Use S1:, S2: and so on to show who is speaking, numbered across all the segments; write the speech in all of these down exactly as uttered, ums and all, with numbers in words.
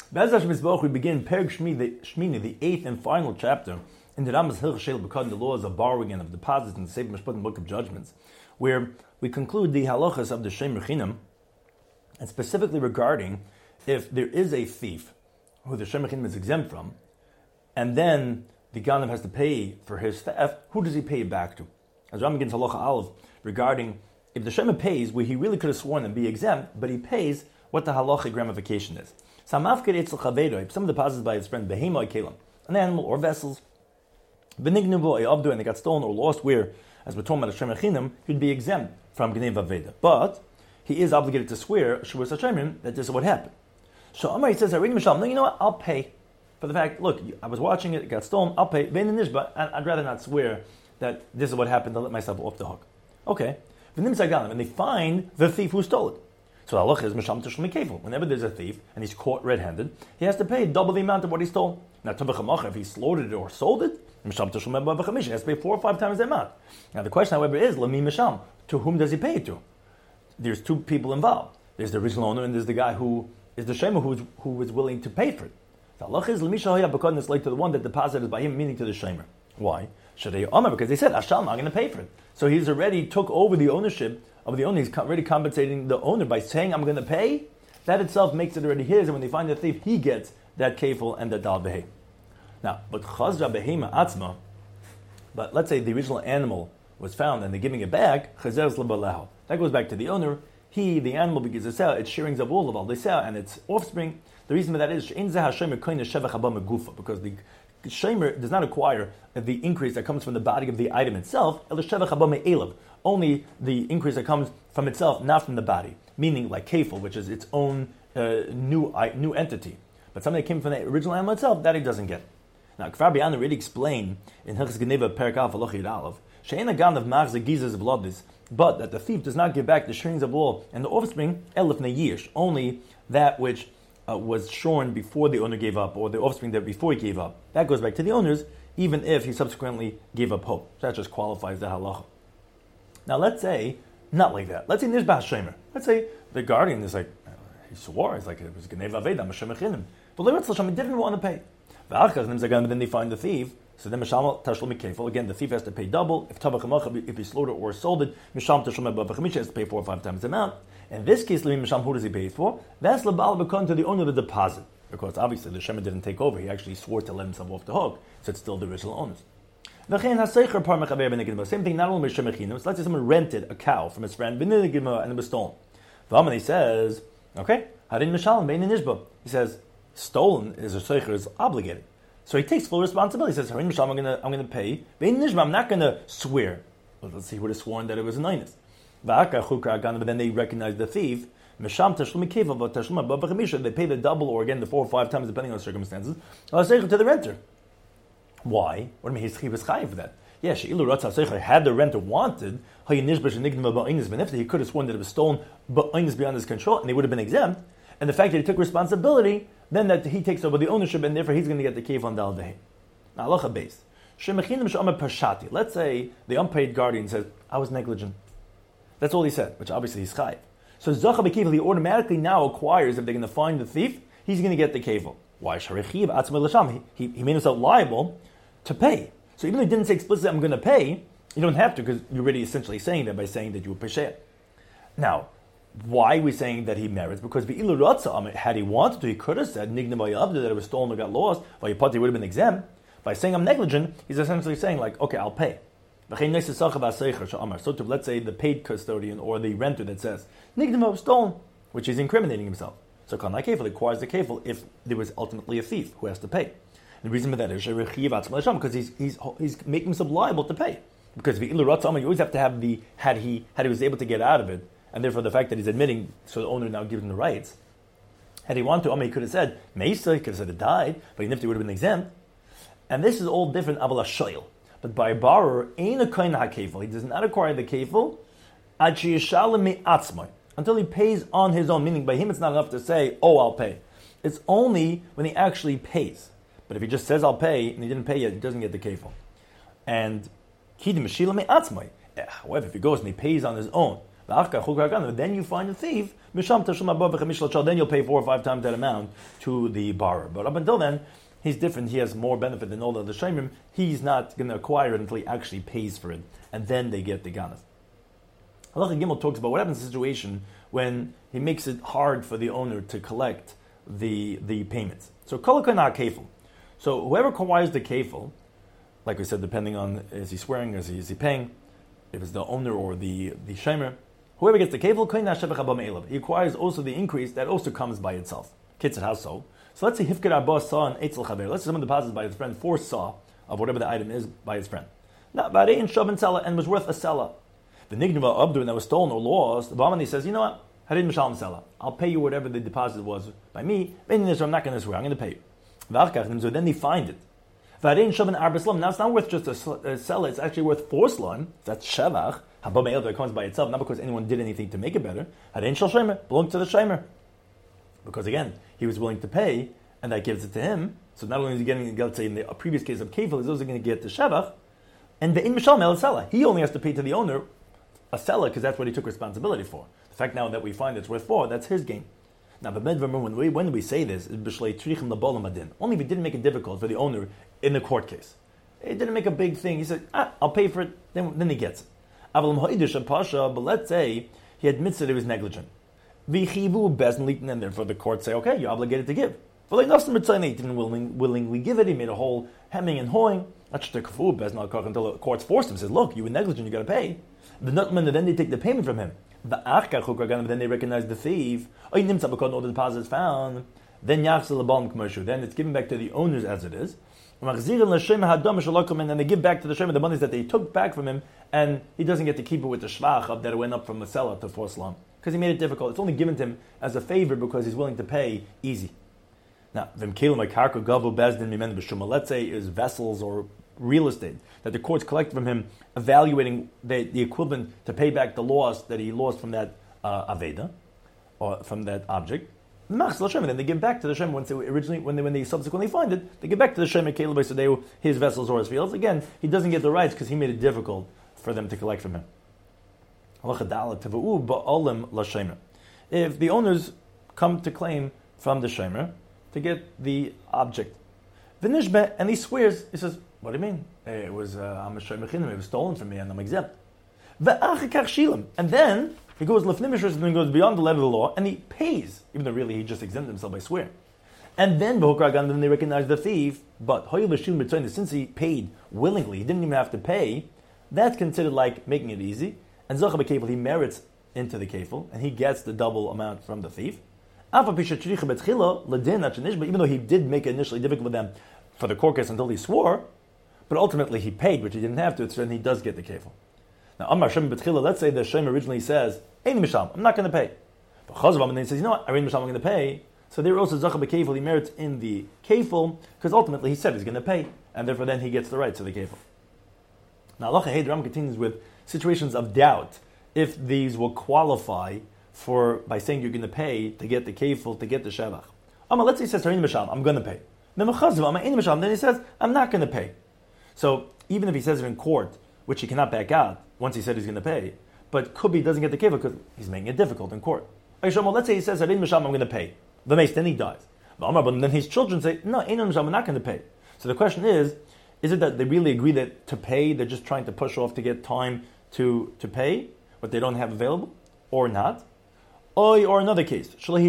S1: Be'ez Hashem Yisborach, we begin Perek Shmini, the eighth and final chapter in the Rambam's Hilchos Shel B'Kod, the laws of borrowing and of deposits in the Sefer Mishpatim Book of Judgments, where we conclude the halachas of the Shemer Chinam, and specifically regarding if there is a thief who the Shemer Chinam is exempt from, and then the Ganav has to pay for his theft, who does he pay it back to? As Rambam begins halacha aleph regarding if the Shemer pays where he really could have sworn and be exempt, but he pays what the halachic ramification is. Some of the deposits by his friend behema kelim, an animal or vessels, benignu abdu, and they got stolen or lost, where, as we're talking about a Shemer Chinam, he'd be exempt from Gnev Aveda. But he is obligated to swear Shavuos HaShemim that this is what happened. So Amar, he says, I read Mishal, no, you know what, I'll pay for the fact, look, I was watching it, it got stolen, I'll pay, but I'd rather not swear that this is what happened to let myself off the hook. Okay. And they find the thief who stole it. So the halacha is Misham Tashum Kefil. Whenever there's a thief and he's caught red-handed, he has to pay double the amount of what he stole. Now, if he slaughtered it or sold it, Misham Tashum B'Chamish, he has to pay four or five times the amount. Now, the question, however, is Lami Misham. To whom does he pay it to? There's two people involved. There's the original owner and there's the guy who is the shemer who is, who is willing to pay for it. The halacha is Lami Shahaya B'Kod, it's like to the one that deposited by him, meaning to the shemer. Why? Because they said, Ashal, I'm going to pay for it. So he's already took over the ownership of the owner. He's already compensating the owner by saying, I'm going to pay. That itself makes it already his. And when they find the thief, he gets that kefil and that dal behe. Now, but chazra behema atzma, but let's say the original animal was found and they're giving it back, chazer's lebaleho. That goes back to the owner. He, the animal, begins to sell. It's shearings of all of all they sell, and its offspring. The reason for that is because the shemer does not acquire the increase that comes from the body of the item itself, only the increase that comes from itself, not from the body. Meaning like kefil, which is its own uh, new new entity. But something that came from the original animal itself, that he doesn't get. Now, Kfar B'Yan already explained in Hilchos Geneva Perek Aleph Halacha Yud Aleph, she'ein haganav machzir gizas v'lodis, but that the thief does not give back the shearings of all and the offspring elif neyish, only that which Uh, was shorn before the owner gave up, or the offspring that before he gave up. That goes back to the owners, even if he subsequently gave up hope. So that just qualifies the halacha. Now let's say, not like that. Let's say there's Bas Shemer. Let's say the guardian is like, he swore, it's like, it was Gnev Aveda, Mashem Echinim. But Le'Ratz L'Shem, he didn't want to pay. But then they find the thief, so then Misham Tashlum Kefil, again, the thief has to pay double. If Tabach Hamach, if he slaughtered or sold it, Misham Tashlum B'Chamish has to pay four or five times the amount. In this case, Misham, who does he pay it for? That's L'Bal B'Kon, to the owner of the deposit. Because obviously the Shemer didn't take over, he actually swore to let himself off the hook, so it's still the original owners. Same thing, not only with Shemer Chinam, let's say someone rented a cow from his friend, and it was stolen. And he says, okay, he says, stolen is a Seicher is obligated. So he takes full responsibility. He says, I'm going to I'm going to pay. I'm not going to swear. Well, let's see, he would have sworn that it was a ninus. But then they recognize the thief. They pay the double, or again, the four or five times, depending on the circumstances, to the renter. Why? What do you mean? He was chayiv for that. Yes, had the renter wanted, he could have sworn that it was stolen, but beyond his control, and they would have been exempt. And the fact that he took responsibility, then that he takes over the ownership, and therefore he's going to get the kef on dal dehi. Now, halacha base. Let's say the unpaid guardian says, I was negligent. That's all he said, which obviously he's chayiv. So Zacha B'Kevel, he automatically now acquires, if they're going to find the thief, he's going to get the kevel. Why? He, he made himself liable to pay. So even though he didn't say explicitly, I'm going to pay, you don't have to, because you're already essentially saying that by saying that you will pay. Now, why are we saying that he merits? Because had he wanted to, he could have said that it was stolen or got lost, he would have been exempt. By saying I'm negligent, he's essentially saying like, okay, I'll pay. So to, let's say the paid custodian or the renter that says Nigdama was stolen, which is incriminating himself. So Kanai Kefil acquires the Kefil if there was ultimately a thief who has to pay. The reason for that is because he's he's he's making himself liable to pay. Because you always have to have the had he had he was able to get out of it, and therefore the fact that he's admitting, so the owner now gives him the rights. Had he wanted to, he could have said Meisa, he could have said it died, but he would have been exempt. And this is all different avala shoyl. But by a borrower, ain't a kain ha-kefil. He does not acquire the kefil until he pays on his own. Meaning, by him, it's not enough to say, "Oh, I'll pay." It's only when he actually pays. But if he just says, "I'll pay," and he didn't pay yet, he doesn't get the kefil. And however, if he goes and he pays on his own, Then you find a thief, then you'll pay four or five times that amount to the borrower. But up until then, he's different. He has more benefit than all the other shemim. He's not going to acquire it until he actually pays for it, and then they get the ganef. Halacha Gimel talks about what happens in a situation when he makes it hard for the owner to collect the the payments. So kolakana kefil. So whoever acquires the kefil, like we said, depending on is he swearing, is he is he paying, if it's the owner or the the shemer, whoever gets the kefil, koina shevach haba me'elav. He acquires also the increase that also comes by itself. Kitzur, how so? So let's say hifkir abba saw an eitzel chaver. Let's say someone deposits by his friend four saw of whatever the item is by his friend. Now, barein shav sella and was worth a sella. The nignuva abdur that was stolen or lost, the Bamani says, you know what? Harin mishalem sella. I'll pay you whatever the deposit was by me. I'm not going to swear. I'm going to pay you. So then they find it. Now it's not worth just a, a sella. It's actually worth four slime. That's shevach. Haba me'el that comes by itself, not because anyone did anything to make it better. Harin shal shemer belongs to the shemer. Because again, he was willing to pay, and that gives it to him. So not only is he getting, let's say in the previous case of kefil, he's also going to get the shevach. And the in mishalem el sella, he only has to pay to the owner a seller, because that's what he took responsibility for. The fact now that we find it's worth four, that's his gain. Now, but when we when we say this, is b'shlei trichim labolam adin. Only if it didn't make it difficult for the owner in the court case. It didn't make a big thing. He said, ah, I'll pay for it, then, then he gets it. But let's say he admits that he was negligent. And therefore the court say, okay, you're obligated to give. But like he didn't willing, willingly give it, he made a whole hemming and hawing. Until the court's forced him, says, look, you were negligent, you got to pay. The nutman, then they take the payment from him. Then they recognize the thief. All the deposits found. Then then it's given back to the owners as it is. And they give back to the shema the monies that they took back from him, and he doesn't get to keep it with the shvach of that it went up from the seller to four slum. Because he made it difficult. It's only given to him as a favor because he's willing to pay easy. Now, let's say it's vessels or real estate that the courts collect from him, evaluating the, the equivalent to pay back the loss that he lost from that uh, aveda, or from that object. Then they give back to the Shem once they originally, when they when they subsequently find it, they give back to the Shem Caleb so they his vessels or his fields. Again, he doesn't get the rights because he made it difficult for them to collect from him. If the owners come to claim from the Shemer to get the object, and he swears, he says, what do you mean? It was uh, I'm a Shemer Chinim, it was stolen from me and I'm exempt. And then he goes lefnimishus and then goes beyond the letter of the law and he pays, even though really he just exempted himself by swearing. And then then they recognize the thief, but since he paid willingly, he didn't even have to pay, that's considered like making it easy. And Zocha b'kefil, he merits into the kefil, and he gets the double amount from the thief. Even though he did make it initially difficult for them for the court case until he swore, but ultimately he paid, which he didn't have to, so then he does get the kefil. Now, Amar Shem b'tchila, let's say the Shem originally says, Ein misham, I'm not going to pay. But Chazvam, and then he says, you know what, Ein misham, I'm going to pay. So there also Zocha b'kefil, he merits in the kefil, because ultimately he said he's going to pay, and therefore then he gets the rights to the kefil. Now, Allah Ram continues with situations of doubt, if these will qualify for, by saying you're going to pay to get the kefil, to get the shevach. Amma, let's say he says, I'm going to pay. Then he says, I'm not going to pay. So, even if he says it in court, which he cannot back out, once he said he's going to pay, but could be he doesn't get the kefil because he's making it difficult in court. Let's say he says, I'm going to pay. Then he dies. But then his children say, no, I'm not going to pay. So the question is, is it that they really agree that to pay, they're just trying to push off to get time to, to pay, what they don't have available, or not? Or, or another case, they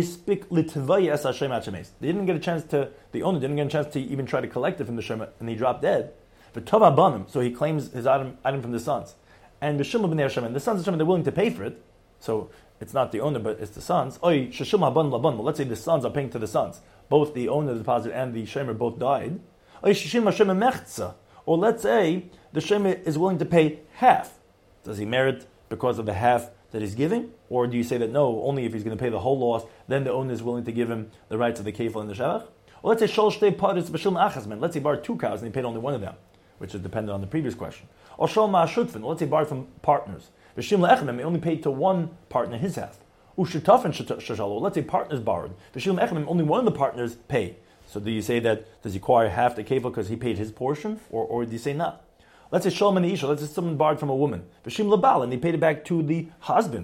S1: didn't get a chance to, the owner didn't get a chance to even try to collect it from the Shema, and he dropped dead. But Tova Banim, so he claims his item, item from the sons. And the Shema b'nei Hashem, and the sons of Hashem, they're willing to pay for it, so it's not the or but it's the sons. Oy, Sheshum Haban Laban, well, let's say the sons are paying to the sons. Both the owner of the deposit and the Shemer both died. Oy, Sheshim Hashem Mechza, or let's say the Shemer is willing to pay half. Does he merit because of the half that he's giving? Or do you say that no, only if he's going to pay the whole loss, then the owner is willing to give him the rights of the kefil and the shevach? Or let's say Shol Shtei Paris B'Shilm Achazman. Let's say he borrowed two cows and he paid only one of them, which is dependent on the previous question. Or Shol Ma'ashutfin. Let's say he borrowed from partners. B'Shilm Echemem, he only paid to one partner his half. Ushutafin Shashalo. Let's say partners borrowed. B'Shilm Echemem, only one of the partners paid. So do you say that, does he acquire half the kefil because he paid his portion? Or, or do you say not? Let's say Shalom and Isha. Let's say someone borrowed from a woman. B'Shim Labal, and he paid it back to the husband.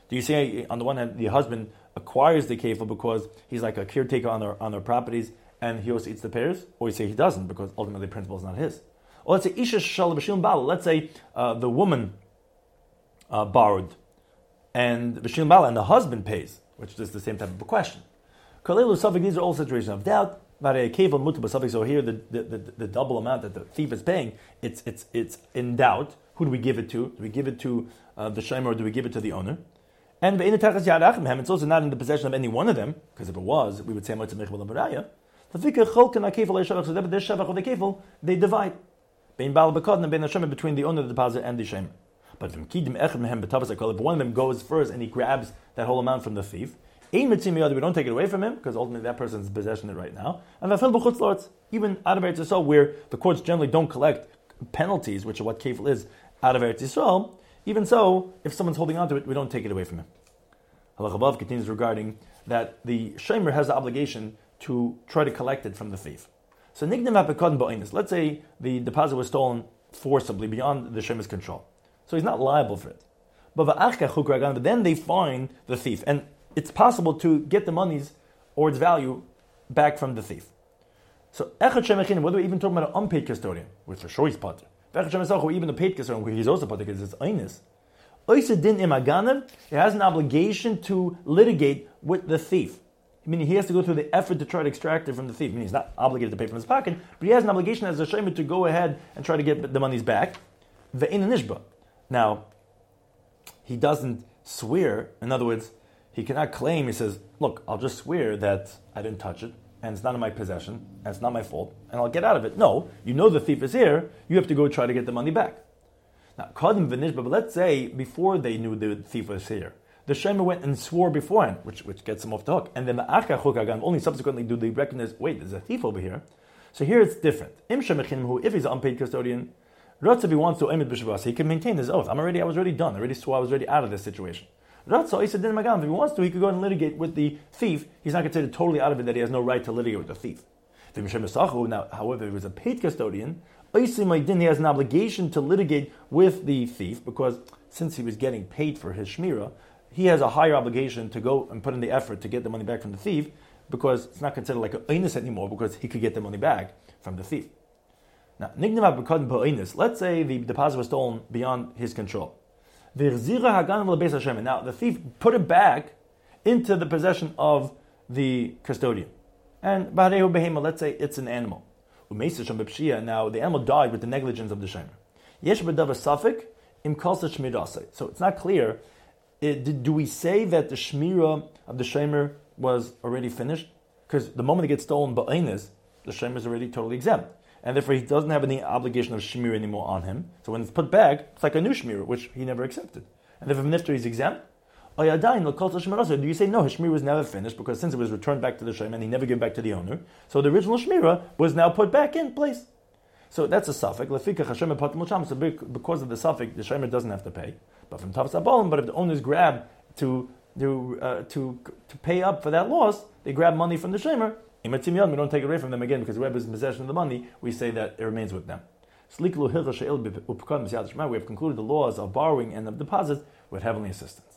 S1: Do you say, on the one hand, the husband acquires the kefil because he's like a caretaker on their on their properties, and he also eats the pears, or you say he doesn't because ultimately the principle is not his? Or let's say isha shal b'shilin bala. Let's say uh, the woman uh, borrowed, and b'shilin bala, and the husband pays, which is the same type of a question. Kalelu suffix. These are all situations of doubt. So here, the, the, the, the double amount that the thief is paying, it's it's it's in doubt. Who do we give it to? Do we give it to uh, the shomer or do we give it to the owner? And it's also not in the possession of any one of them, because if it was, we would say so therefore their shevach of the kefil, they divide between the owner of the deposit and the shomer. But if one of them goes first and he grabs that whole amount from the thief, we don't take it away from him, because ultimately that person is possessing it right now. And even out of Eretz Yisrael, where the courts generally don't collect penalties, which are what kefil is, out of Eretz Yisrael, even so, if someone's holding on to it, we don't take it away from him. Halach above continues regarding that the shomer has the obligation to try to collect it from the thief. So let's say the deposit was stolen forcibly beyond the shomer's control. So he's not liable for it. But then they find the thief. And it's possible to get the monies or its value back from the thief. So, whether we're even talking about an unpaid custodian, which for sure he's pater, or even a paid custodian, where he's also pater because it's einis, he has an obligation to litigate with the thief. Meaning he has to go through the effort to try to extract it from the thief. Meaning he's not obligated to pay from his pocket, but he has an obligation as a shomer to go ahead and try to get the monies back. Now, he doesn't swear. In other words, he cannot claim, he says, look, I'll just swear that I didn't touch it, and it's not in my possession, and it's not my fault, and I'll get out of it. No, you know the thief is here, you have to go try to get the money back. Now, Kadim Vinishba, but let's say before they knew the thief was here, the shomer went and swore beforehand, which which gets him off the hook. And then only subsequently do they recognize, wait, there's a thief over here. So here it's different. Im who, if he's an unpaid custodian, if he wants to, he can maintain his oath. I'm already, I was already done. I already swore I was already out of this situation. If he wants to, he could go and litigate with the thief. He's not considered totally out of it that he has no right to litigate with the thief. Now, however, if he was a paid custodian, he has an obligation to litigate with the thief because since he was getting paid for his shmira, he has a higher obligation to go and put in the effort to get the money back from the thief because it's not considered like an einus anymore because he could get the money back from the thief. Now, let's say the deposit was stolen beyond his control. Now, the thief put it back into the possession of the custodian. And let's say it's an animal. Now, the animal died with the negligence of the shomer. So it's not clear. It, do we say that the shmira of the shomer was already finished? Because the moment it gets stolen ba'ainis, the shomer is already totally exempt. And therefore he doesn't have any obligation of shmira anymore on him. So when it's put back, it's like a new shmira, which he never accepted. And if nifter he's exempt, do you say no, his shmira was never finished because since it was returned back to the shomer and he never gave it back to the owner, so the original shmira was now put back in place. So that's a suffix. So because of the suffix, the shomer doesn't have to pay. But from Tavas Abalim, but if the owners grab to to uh, to to pay up for that loss, they grab money from the shomer. We don't take it away from them again because whoever is in possession of the money, we say that it remains with them. We have concluded the laws of borrowing and of deposits with heavenly assistance.